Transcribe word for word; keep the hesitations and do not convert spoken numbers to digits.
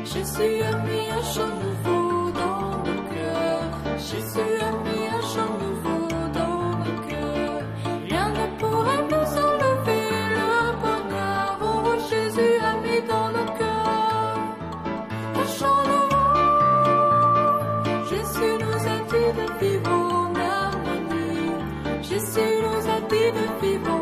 Jésus a mis un chant nouveau dans nos cœurs. Jésus a mis un chant nouveau dans nos cœurs. Rien ne pourra nous enlever le bonheur. Oh, Jésus a mis dans nos cœurs un chant nouveau. Jésus nous a dit de vivre en harmonie. Jésus nous a dit de vivre